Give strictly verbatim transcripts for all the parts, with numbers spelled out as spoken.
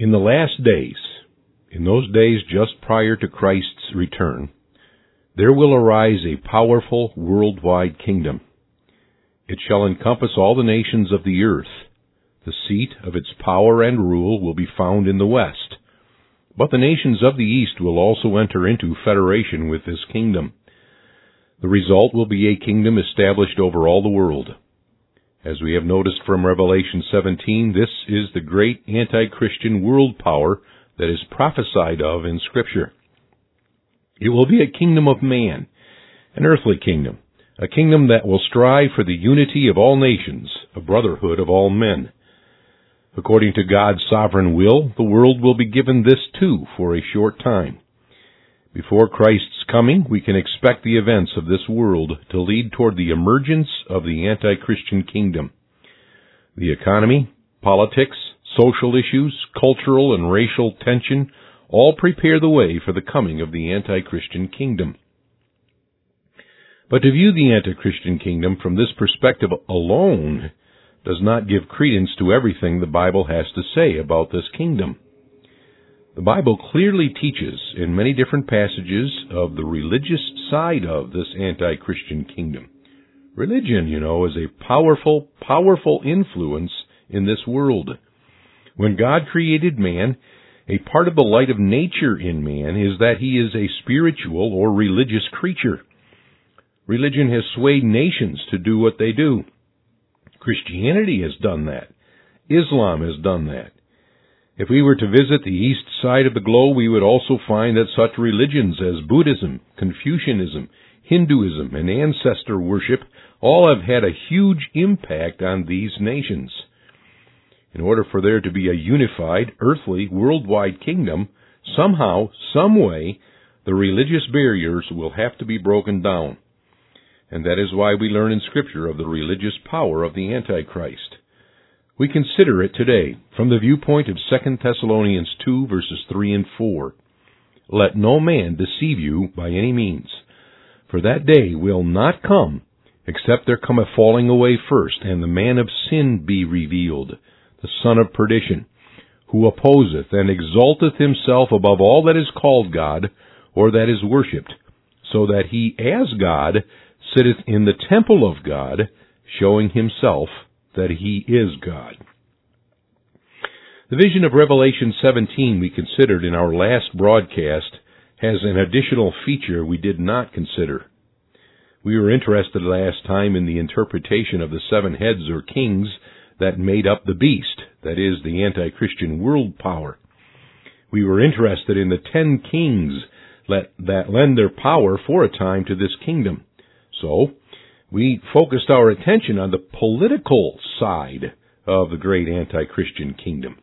In the last days, in those days just prior to Christ's return, there will arise a powerful worldwide kingdom. It shall encompass all the nations of the earth. The seat of its power and rule will be found in the west. But the nations of the east will also enter into federation with this kingdom. The result will be a kingdom established over all the world. As we have noticed from Revelation seventeen, this is the great anti-Christian world power that is prophesied of in Scripture. It will be a kingdom of man, an earthly kingdom, a kingdom that will strive for the unity of all nations, a brotherhood of all men. According to God's sovereign will, the world will be given this too for a short time. Before Christ's coming, we can expect the events of this world to lead toward the emergence of the anti-Christian kingdom. The economy, politics, social issues, cultural and racial tension all prepare the way for the coming of the anti-Christian kingdom. But to view the anti-Christian kingdom from this perspective alone does not give credence to everything the Bible has to say about this kingdom. The Bible clearly teaches in many different passages of the religious side of this anti-Christian kingdom. Religion, you know, is a powerful, powerful influence in this world. When God created man, a part of the light of nature in man is that he is a spiritual or religious creature. Religion has swayed nations to do what they do. Christianity has done that. Islam has done that. If we were to visit the east side of the globe, we would also find that such religions as Buddhism, Confucianism, Hinduism, and ancestor worship all have had a huge impact on these nations. In order for there to be a unified, earthly, worldwide kingdom, somehow, some way, the religious barriers will have to be broken down. And that is why we learn in Scripture of the religious power of the Antichrist. We consider it today from the viewpoint of Second Thessalonians two, verses three and four. Let no man deceive you by any means, for that day will not come, except there come a falling away first, and the man of sin be revealed, the son of perdition, who opposeth and exalteth himself above all that is called God, or that is worshipped, so that he as God sitteth in the temple of God, showing himself that he is God. The vision of Revelation seventeen we considered in our last broadcast has an additional feature we did not consider. We were interested last time in the interpretation of the seven heads or kings that made up the beast, that is, the anti-Christian world power. We were interested in the ten kings that lend their power for a time to this kingdom. So, we focused our attention on the political side of the great anti-Christian kingdom.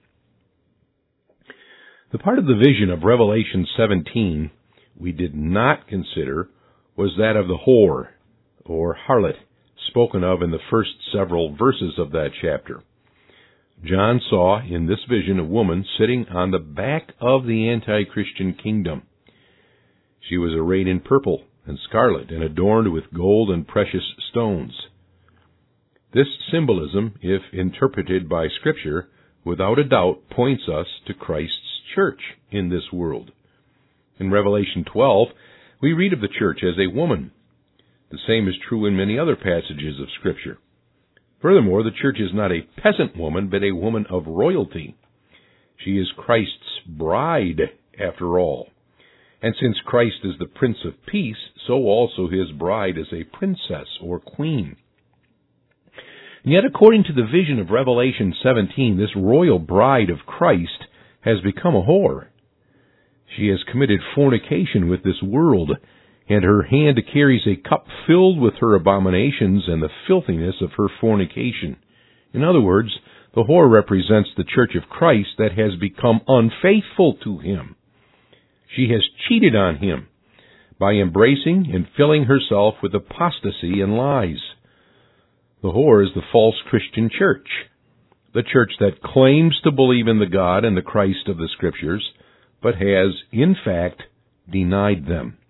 The part of the vision of Revelation seventeen we did not consider was that of the whore, or harlot, spoken of in the first several verses of that chapter. John saw in this vision a woman sitting on the back of the anti-Christian kingdom. She was arrayed in purple and scarlet, and adorned with gold and precious stones. This symbolism, if interpreted by Scripture, without a doubt points us to Christ's church in this world. In Revelation twelve, we read of the church as a woman. The same is true in many other passages of Scripture. Furthermore, the church is not a peasant woman, but a woman of royalty. She is Christ's bride, after all. And since Christ is the Prince of Peace, so also his bride is a princess or queen. And yet, according to the vision of Revelation seventeen, this royal bride of Christ has become a whore. She has committed fornication with this world, and her hand carries a cup filled with her abominations and the filthiness of her fornication. In other words, the whore represents the church of Christ that has become unfaithful to him. She has cheated on him by embracing and filling herself with apostasy and lies. The whore is the false Christian church, the church that claims to believe in the God and the Christ of the Scriptures, but has, in fact, denied them.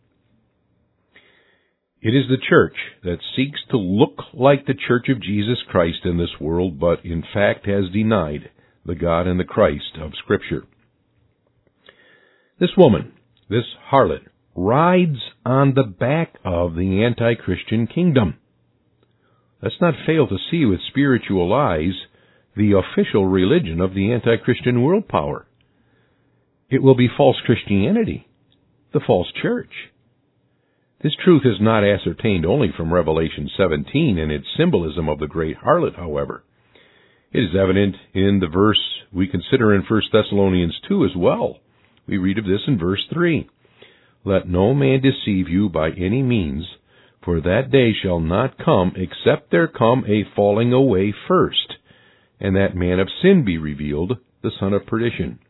It is the church that seeks to look like the Church of Jesus Christ in this world, but in fact has denied the God and the Christ of Scripture. This woman, this harlot, rides on the back of the anti-Christian kingdom. Let's not fail to see with spiritual eyes the official religion of the anti-Christian world power. It will be false Christianity, the false church. This truth is not ascertained only from Revelation seventeen and its symbolism of the great harlot, however. It is evident in the verse we consider in First Thessalonians two as well. We read of this in verse three. Let no man deceive you by any means, for that day shall not come, except there come a falling away first, and that man of sin be revealed, the son of perdition.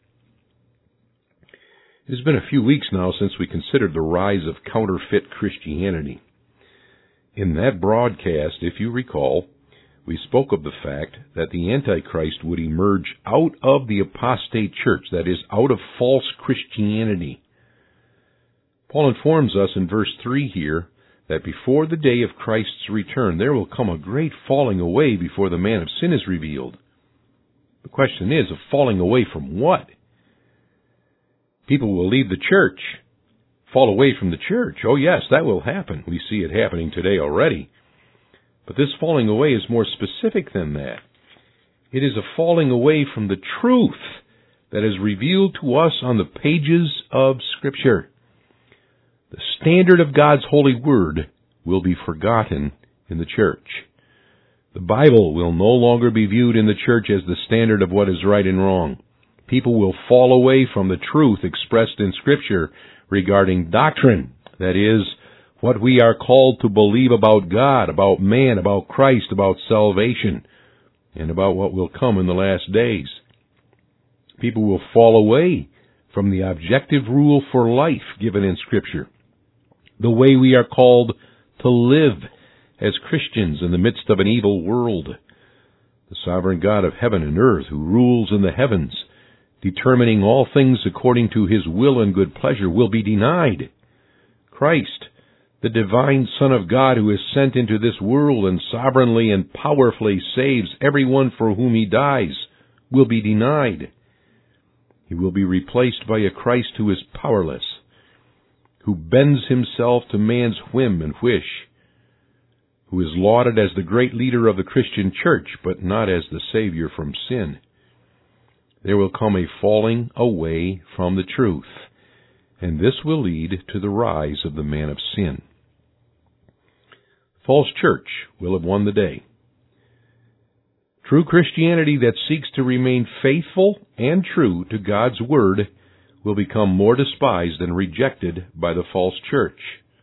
It has been a few weeks now since we considered the rise of counterfeit Christianity. In that broadcast, if you recall, we spoke of the fact that the Antichrist would emerge out of the apostate church, that is, out of false Christianity. Paul informs us in verse three here that before the day of Christ's return, there will come a great falling away before the man of sin is revealed. The question is, a falling away from what? People will leave the church, fall away from the church. Oh yes, that will happen. We see it happening today already. But this falling away is more specific than that. It is a falling away from the truth that is revealed to us on the pages of Scripture. The standard of God's holy word will be forgotten in the church. The Bible will no longer be viewed in the church as the standard of what is right and wrong. People will fall away from the truth expressed in Scripture regarding doctrine, that is, what we are called to believe about God, about man, about Christ, about salvation, and about what will come in the last days. People will fall away from the objective rule for life given in Scripture, the way we are called to live as Christians in the midst of an evil world. The sovereign God of heaven and earth, who rules in the heavens, determining all things according to His will and good pleasure, will be denied. Christ, the divine Son of God who is sent into this world and sovereignly and powerfully saves everyone for whom He dies, will be denied. He will be replaced by a Christ who is powerless, who bends Himself to man's whim and wish, who is lauded as the great leader of the Christian church, but not as the Savior from sin. There will come a falling away from the truth, and this will lead to the rise of the man of sin. False church will have won the day. True Christianity that seeks to remain faithful and true to God's Word will become more despised and rejected by the false church.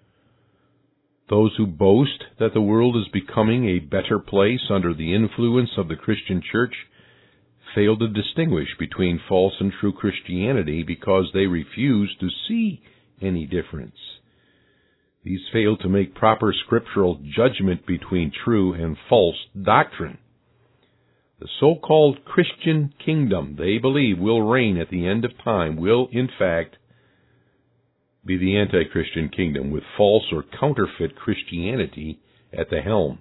Those who boast that the world is becoming a better place under the influence of the Christian church fail to distinguish between false and true Christianity because they refuse to see any difference. These fail to make proper scriptural judgment between true and false doctrine. The so-called Christian kingdom they believe will reign at the end of time will, in fact, be the anti-Christian kingdom with false or counterfeit Christianity at the helm.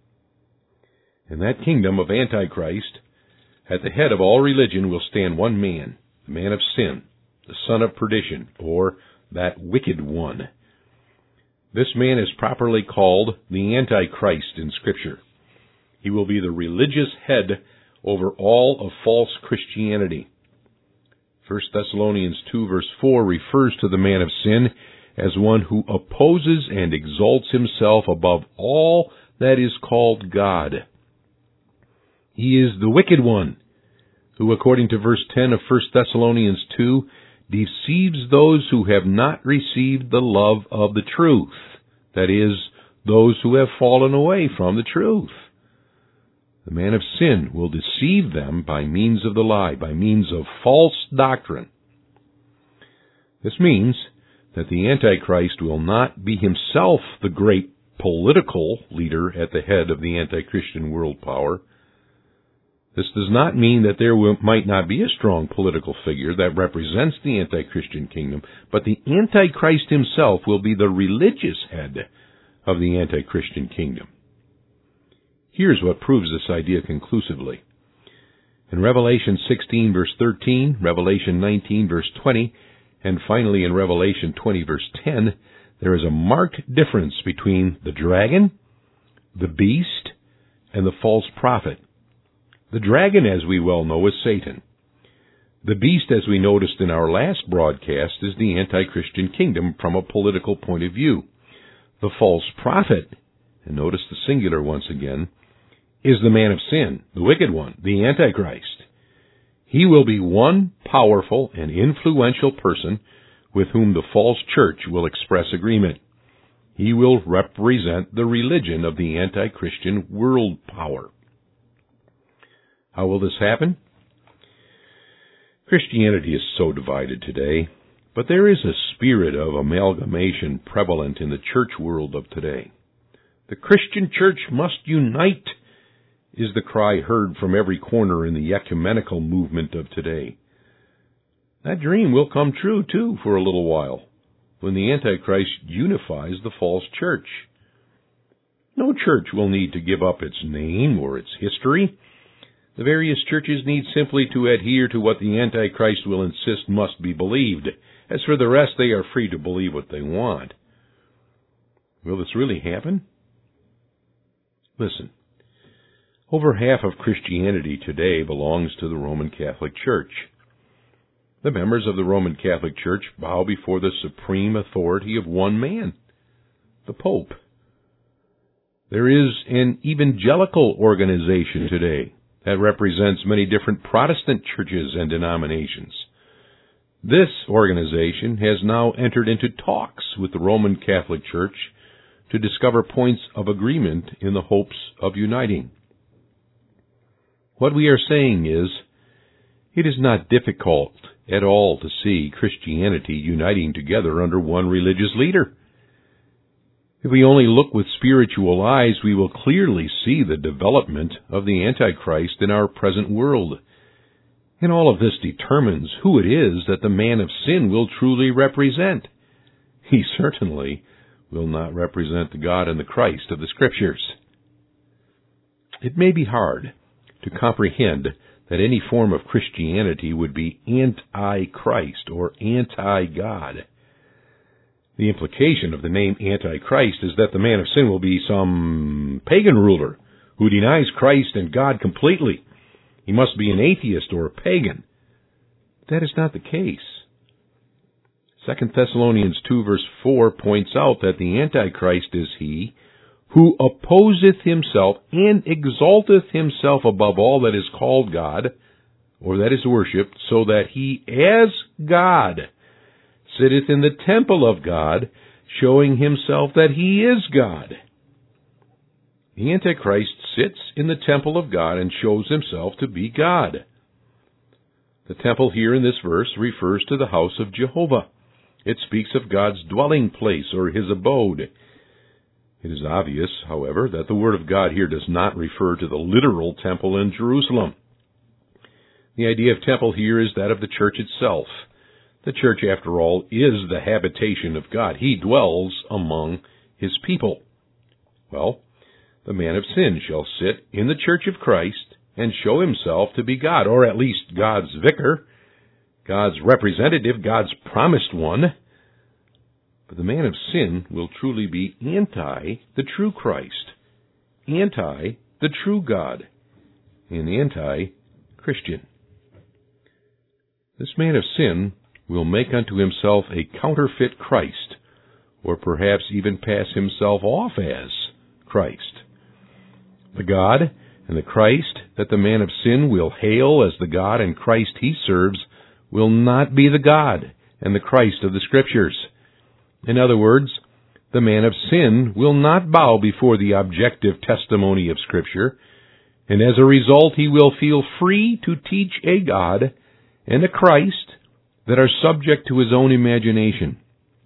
In that kingdom of Antichrist, at the head of all religion will stand one man, the man of sin, the son of perdition, or that wicked one. This man is properly called the Antichrist in Scripture. He will be the religious head over all of false Christianity. First Thessalonians two verse four refers to the man of sin as one who opposes and exalts himself above all that is called God. He is the wicked one, who, according to verse ten of First Thessalonians two, deceives those who have not received the love of the truth, that is, those who have fallen away from the truth. The man of sin will deceive them by means of the lie, by means of false doctrine. This means that the Antichrist will not be himself the great political leader at the head of the anti-Christian world power. This does not mean that there will, might not be a strong political figure that represents the anti-Christian kingdom, but the Antichrist himself will be the religious head of the anti-Christian kingdom. Here's what proves this idea conclusively. In Revelation sixteen, verse thirteen, Revelation nineteen, verse twenty, And finally, in Revelation twenty, verse ten, there is a marked difference between the dragon, the beast, and the false prophet. The dragon, as we well know, is Satan. The beast, as we noticed in our last broadcast, is the anti-Christian kingdom from a political point of view. The false prophet, and notice the singular once again, is the man of sin, the wicked one, the Antichrist. He will be one powerful and influential person with whom the false church will express agreement. He will represent the religion of the anti-Christian world power. How will this happen? Christianity is so divided today, but there is a spirit of amalgamation prevalent in the church world of today. The Christian church must unite, is the cry heard from every corner in the ecumenical movement of today. That dream will come true, too, for a little while, when the Antichrist unifies the false church. No church will need to give up its name or its history. The various churches need simply to adhere to what the Antichrist will insist must be believed. As for the rest, they are free to believe what they want. Will this really happen? Listen, over half of Christianity today belongs to the Roman Catholic Church. The members of the Roman Catholic Church bow before the supreme authority of one man, the Pope. There is an evangelical organization today that represents many different Protestant churches and denominations. This organization has now entered into talks with the Roman Catholic Church to discover points of agreement in the hopes of uniting. What we are saying is, it is not difficult at all to see Christianity uniting together under one religious leader. If we only look with spiritual eyes, we will clearly see the development of the Antichrist in our present world. And all of this determines who it is that the man of sin will truly represent. He certainly will not represent the God and the Christ of the Scriptures. It may be hard to comprehend that any form of Christianity would be anti-Christ or anti-God. The implication of the name Antichrist is that the man of sin will be some pagan ruler who denies Christ and God completely. He must be an atheist or a pagan. That is not the case. Second Thessalonians two verse four points out that the Antichrist is he who opposeth himself and exalteth himself above all that is called God, or that is worshipped, so that he as God sitteth in the temple of God, showing himself that he is God. The Antichrist sits in the temple of God and shows himself to be God. The temple here in this verse refers to the house of Jehovah. It speaks of God's dwelling place or his abode. It is obvious, however, that the Word of God here does not refer to the literal temple in Jerusalem. The idea of temple here is that of the church itself. The church, after all, is the habitation of God. He dwells among his people. Well, the man of sin shall sit in the church of Christ and show himself to be God, or at least God's vicar, God's representative, God's promised one. But the man of sin will truly be anti the true Christ, anti the true God, and anti-Christian. This man of sin will make unto himself a counterfeit Christ, or perhaps even pass himself off as Christ. The God and the Christ that the man of sin will hail as the God and Christ he serves will not be the God and the Christ of the Scriptures. In other words, the man of sin will not bow before the objective testimony of Scripture, and as a result he will feel free to teach a God and a Christ that are subject to his own imagination.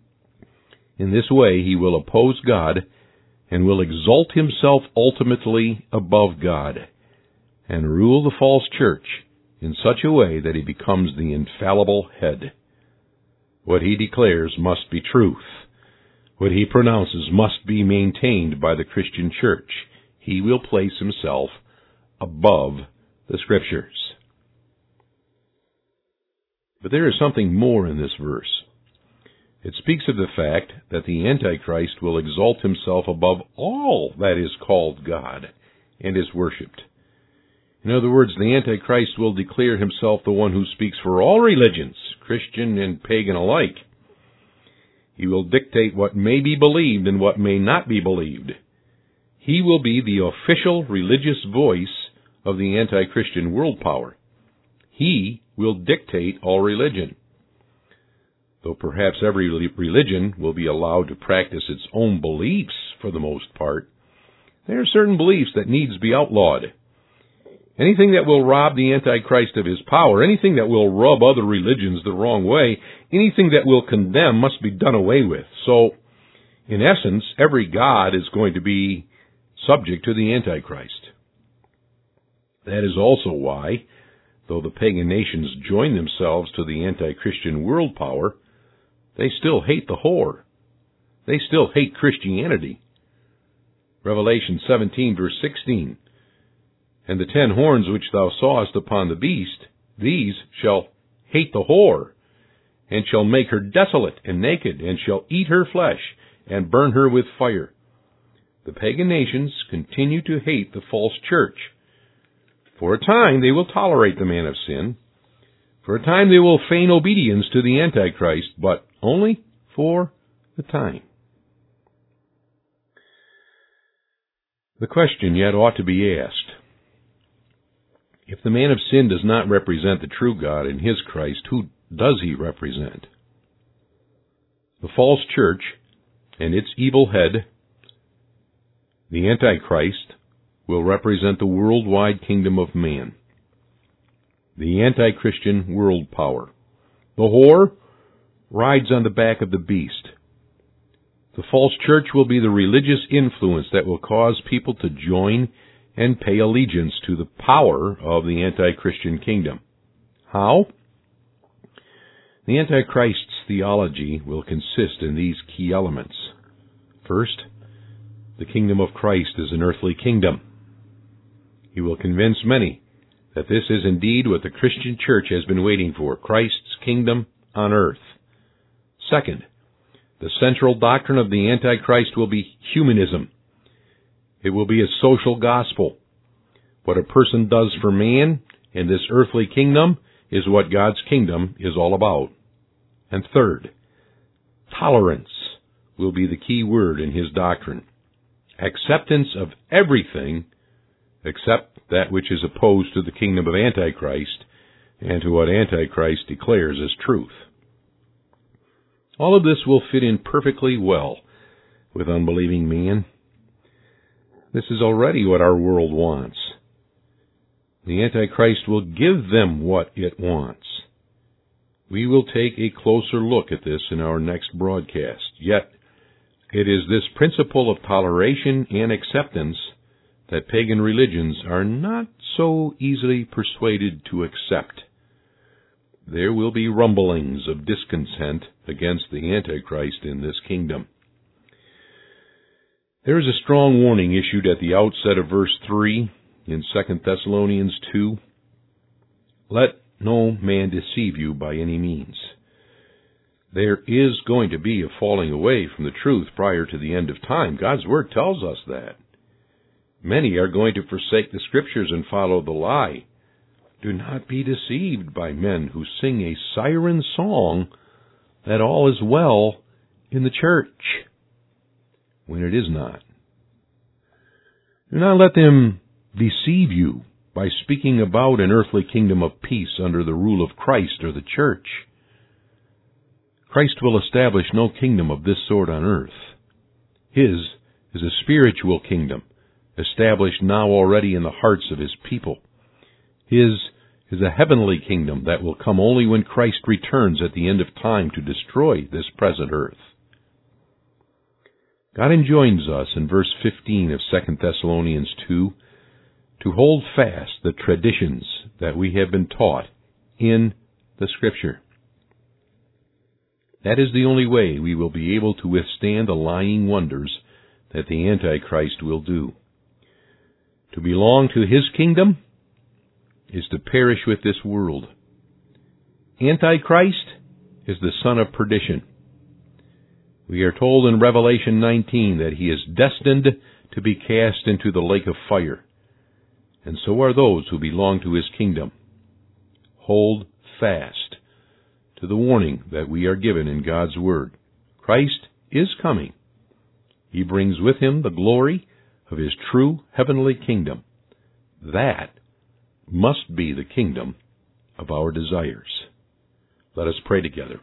In this way he will oppose God and will exalt himself ultimately above God and rule the false church in such a way that he becomes the infallible head. What he declares must be truth. What he pronounces must be maintained by the Christian church. He will place himself above the Scriptures. But there is something more in this verse. It speaks of the fact that the Antichrist will exalt himself above all that is called God and is worshipped. In other words, the Antichrist will declare himself the one who speaks for all religions, Christian and pagan alike. He will dictate what may be believed and what may not be believed. He will be the official religious voice of the anti-Christian world power. He will dictate all religion. Though perhaps every religion will be allowed to practice its own beliefs for the most part, there are certain beliefs that need to be outlawed. Anything that will rob the Antichrist of his power, anything that will rub other religions the wrong way, anything that will condemn must be done away with. So, in essence, every god is going to be subject to the Antichrist. That is also why, though the pagan nations join themselves to the anti-Christian world power, they still hate the whore. They still hate Christianity. Revelation seventeen, verse sixteen. And the ten horns which thou sawest upon the beast, these shall hate the whore, and shall make her desolate and naked, and shall eat her flesh, and burn her with fire. The pagan nations continue to hate the false church. For a time they will tolerate the man of sin. For a time they will feign obedience to the Antichrist, but only for the time. The question yet ought to be asked: if the man of sin does not represent the true God and his Christ, who does he represent? The false church and its evil head, the Antichrist, will represent the worldwide kingdom of man, the anti-Christian world power. The whore rides on the back of the beast. The false church will be the religious influence that will cause people to join and pay allegiance to the power of the anti-Christian kingdom. How? The Antichrist's theology will consist in these key elements. First, the kingdom of Christ is an earthly kingdom. He will convince many that this is indeed what the Christian church has been waiting for, Christ's kingdom on earth. Second, the central doctrine of the Antichrist will be humanism. It will be a social gospel. What a person does for man in this earthly kingdom is what God's kingdom is all about. And third, tolerance will be the key word in his doctrine. Acceptance of everything except that which is opposed to the kingdom of Antichrist and to what Antichrist declares as truth. All of this will fit in perfectly well with unbelieving man. This is already what our world wants. The Antichrist will give them what it wants. We will take a closer look at this in our next broadcast. Yet, it is this principle of toleration and acceptance that pagan religions are not so easily persuaded to accept. There will be rumblings of discontent against the Antichrist in this kingdom. There is a strong warning issued at the outset of verse three in Second Thessalonians two. Let no man deceive you by any means. There is going to be a falling away from the truth prior to the end of time. God's Word tells us that. Many are going to forsake the Scriptures and follow the lie. Do not be deceived by men who sing a siren song that all is well in the church, when it is not. Do not let them deceive you by speaking about an earthly kingdom of peace under the rule of Christ or the church. Christ will establish no kingdom of this sort on earth. His is a spiritual kingdom, established now already in the hearts of His people. His is a heavenly kingdom that will come only when Christ returns at the end of time to destroy this present earth. God enjoins us in verse fifteen of Second Thessalonians two to hold fast the traditions that we have been taught in the Scripture. That is the only way we will be able to withstand the lying wonders that the Antichrist will do. To belong to his kingdom is to perish with this world. Antichrist is the son of perdition. We are told in Revelation nineteen that he is destined to be cast into the lake of fire, and so are those who belong to his kingdom. Hold fast to the warning that we are given in God's Word. Christ is coming. He brings with him the glory of his true heavenly kingdom. That must be the kingdom of our desires. Let us pray together.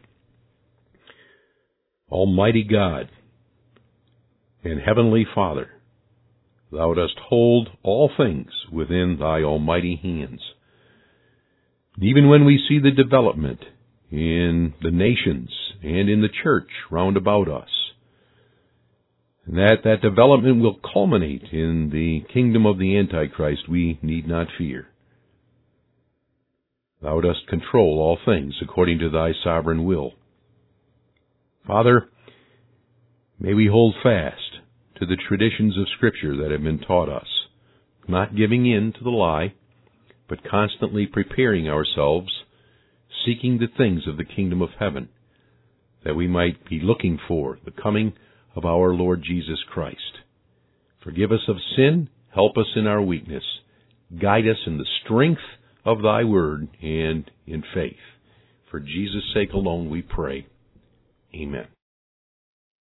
Almighty God and Heavenly Father, Thou dost hold all things within Thy almighty hands. Even when we see the development in the nations and in the church round about us, and that that development will culminate in the kingdom of the Antichrist, we need not fear. Thou dost control all things according to Thy sovereign will. Father, may we hold fast to the traditions of Scripture that have been taught us, not giving in to the lie, but constantly preparing ourselves, seeking the things of the kingdom of heaven, that we might be looking for the coming of our Lord Jesus Christ. Forgive us of sin, help us in our weakness, guide us in the strength of Thy word and in faith. For Jesus' sake alone we pray. Amen.